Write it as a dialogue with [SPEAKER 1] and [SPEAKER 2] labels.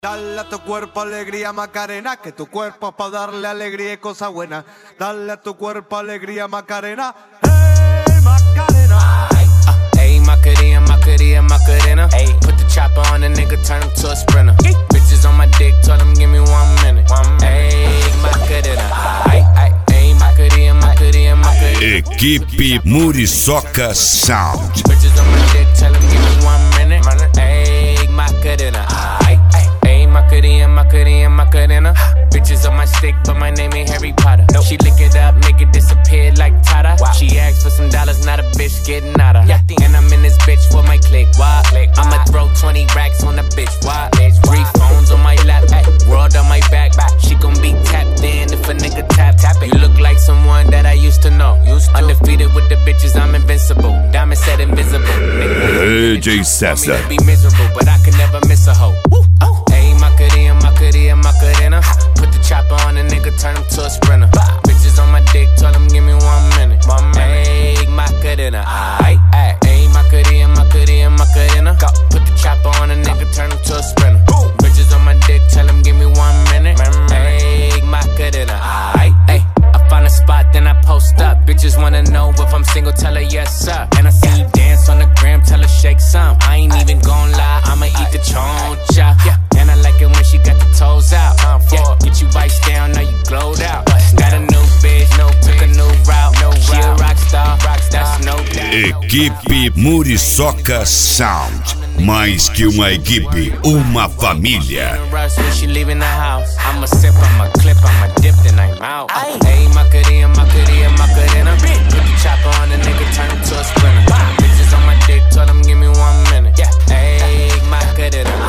[SPEAKER 1] Dale a tu cuerpo alegría Macarena, que tu cuerpo es para darle alegría y cosas buenas. Dale a tu cuerpo alegría Macarena, hey Macarena.
[SPEAKER 2] Ayy, Macarena, Macarena, Macarena. Ayy, put the chopper on a nigga, turn him to a sprinter. Bitches on my dick, tell them give me 1 minute. Ayy, Macarena. Ayy, Macarena, Macarena, Macarena.
[SPEAKER 3] Equipe Muriçoca Sound.
[SPEAKER 2] Bitches on my dick, tell them give me 1 minute. Ayy, Macarena. Macarena, Macarena, Macarena. Bitches on my stick, but my name ain't Harry Potter. She lick it up, make it disappear like Tata. She asked for some dollars, not a bitch getting out of. And I'm in this bitch for my click. Why? I'ma throw 20 racks on a bitch. Why? 3 phones on my lap, world on my back. She gon' be tapped in if a nigga tap it. You look like someone that I used to know. Undefeated with the bitches, I'm invincible. Diamond said invisible.
[SPEAKER 3] DJ César.
[SPEAKER 2] Be miserable, but I can never miss a hoe. Macarena, Macarena, Macarena. Put the chopper on a nigga, turn him to a sprinter. Bitches on my dick, tell him give me 1 minute. Ayy, Macarena. Ayy, Macarena, Macarena, Macarena. Put the chopper on a nigga, turn him to a sprinter. Bitches on my dick, tell him give me 1 minute. Ayy, Macarena. Ayy, I find a spot, then I post up. Bitches wanna know if I'm single, tell her yes, sir. And I see you dance on the gram, tell her shake some. I ain't even gon' lie, I'ma eat the choncha. And I like it when she got the toes out. Get you vice down, now you glowed out. Got a new bitch, took a new route. She a rock star, that's no doubt.
[SPEAKER 3] Equipe Muriçoca Sound. Mais que uma equipe, uma família.
[SPEAKER 2] She leaving the house. I'ma sip, I'ma clip, I'ma dip, then I'm out. Hey, Macarena, Macarena, Macarena. Put the chopper on a nigga, turn him to a sprinter. Bitches on my dick, tell them give me 1 minute. Hey, Macarena.